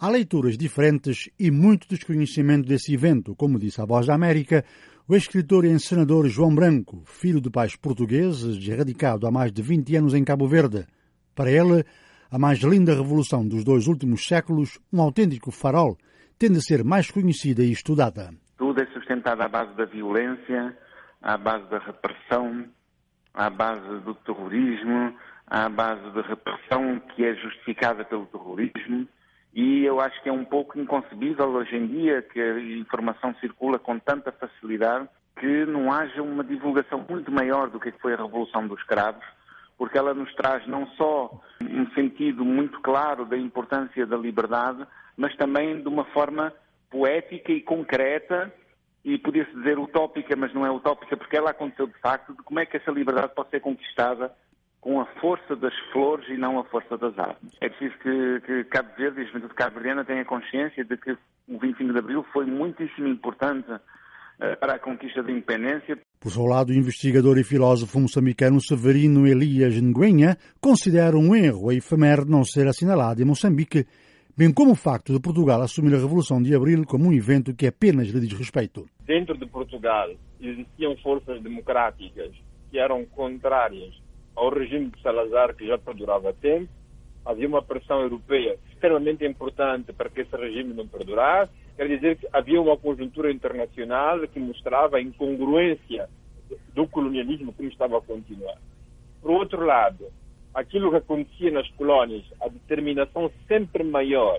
Há leituras diferentes e muito desconhecimento desse evento, como disse a Voz da América o escritor e encenador João Branco, filho de pais portugueses e radicado há mais de 20 anos em Cabo Verde. Para ele, a mais linda revolução dos 2 últimos séculos, um autêntico farol, tende a ser mais conhecida e estudada. Tudo é sustentado à base da violência, à base da repressão, à base do terrorismo, à base da repressão que é justificada pelo terrorismo. E eu acho que é um pouco inconcebível hoje em dia que a informação circula com tanta facilidade que não haja uma divulgação muito maior do que foi a Revolução dos Cravos, porque ela nos traz não só um sentido muito claro da importância da liberdade, mas também de uma forma poética e concreta, e podia-se dizer utópica, mas não é utópica porque ela aconteceu de facto, de como é que essa liberdade pode ser conquistada com a força das flores e não a força das armas. É preciso que Cabo Verde e a juventude cabo-verdiana tenham consciência de que o 25 de Abril foi muitíssimo importante para a conquista da independência. Por seu lado, o investigador e filósofo moçambicano Severino Elias Nguenha considera um erro a efeméride não ser assinalada em Moçambique, bem como o facto de Portugal assumir a Revolução de Abril como um evento que apenas lhe diz respeito. Dentro de Portugal existiam forças democráticas que eram contrárias ao regime de Salazar, que já perdurava tempo. Havia uma pressão europeia extremamente importante para que esse regime não perdurasse. Quer dizer que havia uma conjuntura internacional que mostrava a incongruência do colonialismo como estava a continuar. Por outro lado, aquilo que acontecia nas colónias, a determinação sempre maior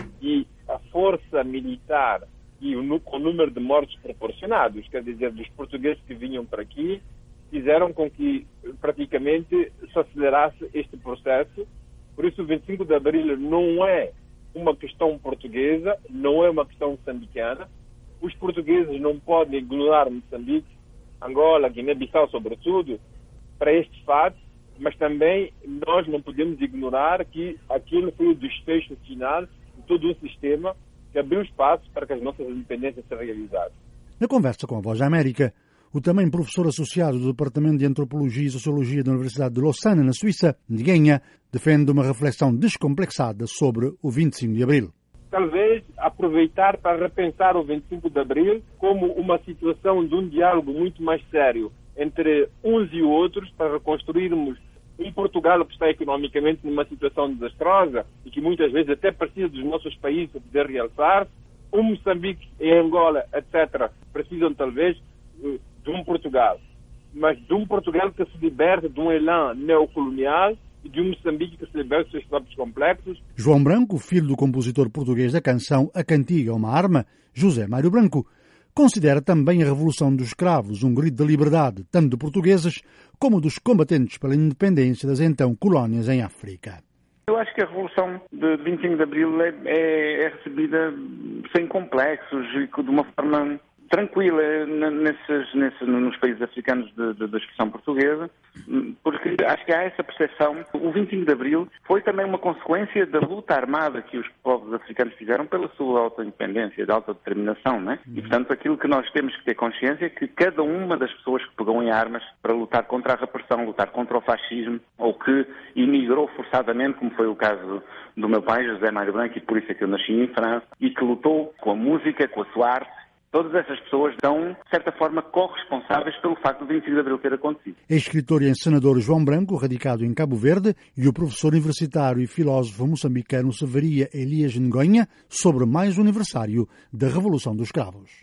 e a força militar e com o número de mortos proporcionados, quer dizer, dos portugueses que vinham para aqui, fizeram com que praticamente se acelerasse este processo. Por isso o 25 de Abril não é uma questão portuguesa, não é uma questão moçambicana. Os portugueses não podem ignorar Moçambique, Angola, Guiné-Bissau sobretudo, para este fato, mas também nós não podemos ignorar que aquilo foi o desfecho final de todo um sistema que abriu espaço para que as nossas independências se realizassem. Na conversa com a Voz da América, o também professor associado do Departamento de Antropologia e Sociologia da Universidade de Lausanne, na Suíça, Nguenha, defende uma reflexão descomplexada sobre o 25 de Abril. Talvez aproveitar para repensar o 25 de Abril como uma situação de um diálogo muito mais sério entre uns e outros para reconstruirmos um Portugal que está economicamente numa situação desastrosa e que muitas vezes até precisa dos nossos países para poder realçar. Um Moçambique e Angola, etc., precisam talvez de um Portugal, mas de um Portugal que se liberte de um elan neocolonial e de um Moçambique que se liberte dos seus próprios complexos. João Branco, filho do compositor português da canção A Cantiga é uma Arma, José Mário Branco, considera também a Revolução dos Cravos um grito de liberdade, tanto de portugueses como dos combatentes pela independência das então colónias em África. Eu acho que a Revolução de 25 de Abril é recebida sem complexos e de uma forma tranquila nos países africanos da expressão portuguesa, porque acho que há essa percepção. O 25 de Abril foi também uma consequência da luta armada que os povos africanos fizeram pela sua autoindependência, da autodeterminação, né? E, portanto, aquilo que nós temos que ter consciência é que cada uma das pessoas que pegou em armas para lutar contra a repressão, lutar contra o fascismo, ou que emigrou forçadamente, como foi o caso do meu pai, José Mário Branco, e por isso é que eu nasci em França, e que lutou com a música, com a sua arte. Todas essas pessoas são, de certa forma, corresponsáveis pelo facto do 25 de Abril ter acontecido. É escritor e encenador João Branco, radicado em Cabo Verde, e o professor universitário e filósofo moçambicano Severino Elias Nguenha, sobre mais um aniversário da Revolução dos Cravos.